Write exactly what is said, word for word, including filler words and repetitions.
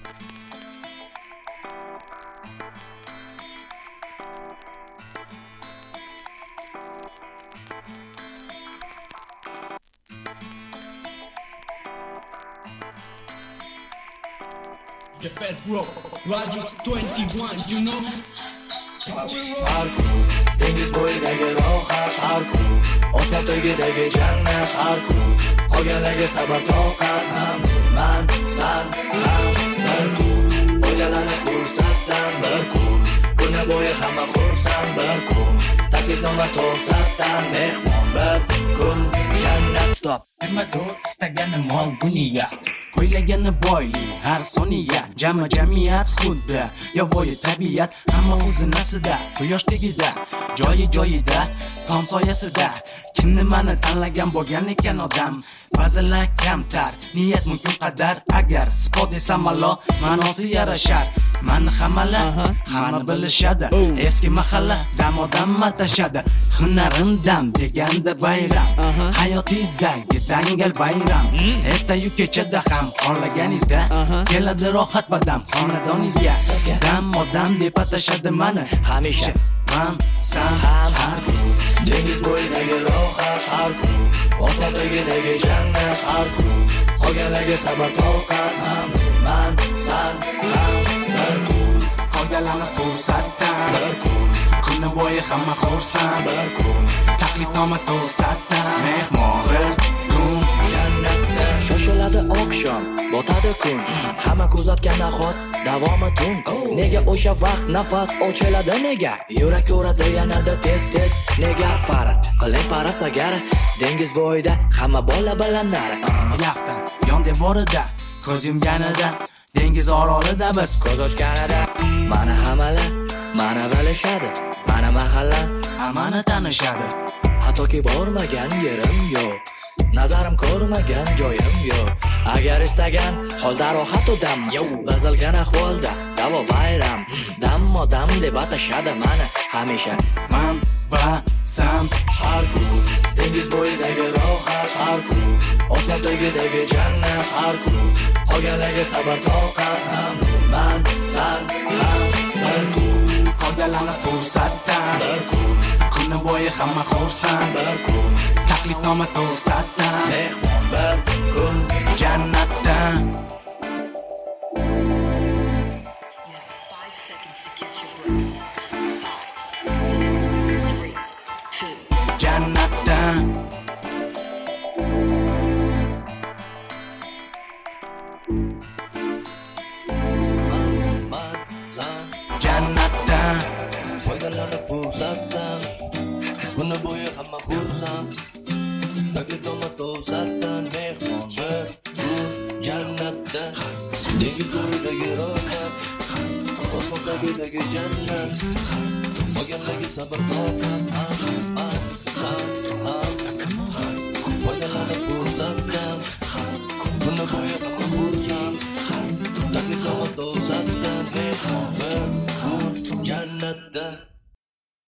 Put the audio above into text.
The best rock, Radius twenty-one, you know. Parkour, dengiz bo'yidagi rohat parkour, osmon tagidagi jannat parkour, qolganlarga sabr toqat ham man san ham bir kun, foydalanib fursatdan bir kun, kuni bo'yi hamma xursand bir kun, taklifnoma to'satdan mehmon bir kun, jannat stop. Nima do'st istagani mol dunyo, qo'ylagani boylik har soniya, jami jamiyat xuddi yovvoyi tabiat, hamma o'z nasida, quyosh tegida, joyi joyida, tom soyasida. Kim nimani tanlagan bo'lgan ekan odam, ba'zilar kamtar, niyat mumkin qadar, agar spot desam malo ma'nosi yarashar. Mani hamala hamma bilishadi, eski mahalla dam odam matashadi, hunarim dam deganda bayram, hayotingizdagi dangal bayram, ertayu kechada ham xohlaganingizda keladi rohat va dam xonadoningizga, dam odam deb atashadi mani hamisha man san ham har kun, dengiz bo'yidagi rohat har kun, osmon tagidagi jannat har kun, qolganlarga sabr toqat ham man san ham bir kun, foydalanib fursatdan bir kun, kuni bo'yi hamma xursand bir kun, taklifnoma to'satdan mehmon bir kun, jannatda shoshiladi oqshom, botadi kun, hamma kuzatgan nahot davomi tun, nega o'sha vaqt nafas ochiladi, nega yurak uradi yanada tez tez, nega faraz qiling faraz agar dengiz bo'yida hamma bola bilanar, yaxtan yon devorida ko'z yumganida, dengiz orolida biz ko'z ochganida, mana hamala mana bilishadi, mana mahalla hammani tanishadi, hattoki bormagan yerim yo'q, nazarim ko'rmagan joyim yo'q, agar istagan holda rohat odam, bazilgan ahvolda davo bayram, dam odam deb atashadi mani hamisha man va san har kun, dengiz bo'yidagi rohat har kun, osmon tagidagi jannat har kun, qolganlarga sabr toqat ham man san ham bir kun, foydalanib fursatdan bir kun, kuni bo'yi hamma xursand bir kun, taklifnoma to'satdan mehmon bir kun, jannatdan. Jannatdan man san jannatdan foydalanib fursatdan, kuni bo'yi hamma xursand, taklifnoma to'satdan mehmon bir kun, jannatda dengiz bo'yidagi rohat, osmon tagidagi jannat, qolganlarga sabr toqat ham man san